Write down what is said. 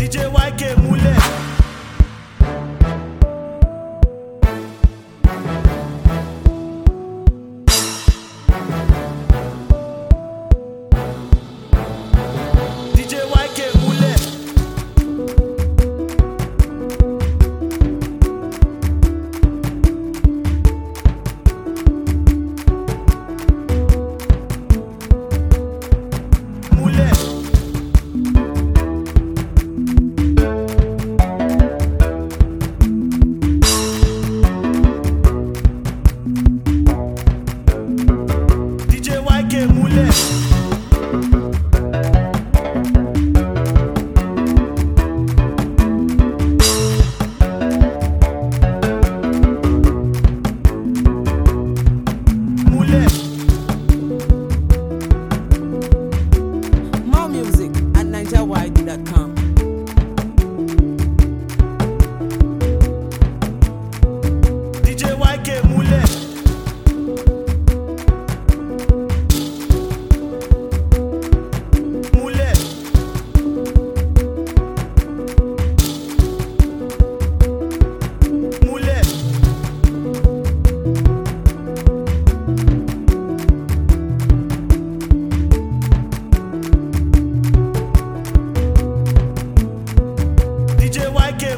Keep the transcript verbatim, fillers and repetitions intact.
D J Y K múlẹ̀. D J Y K múlẹ̀. Múlẹ̀. D J Y K múlẹ̀. Múlẹ̀. More music at niger wide dot com. D J Y K múlẹ̀. Múlẹ̀. Múlẹ̀. D J Y K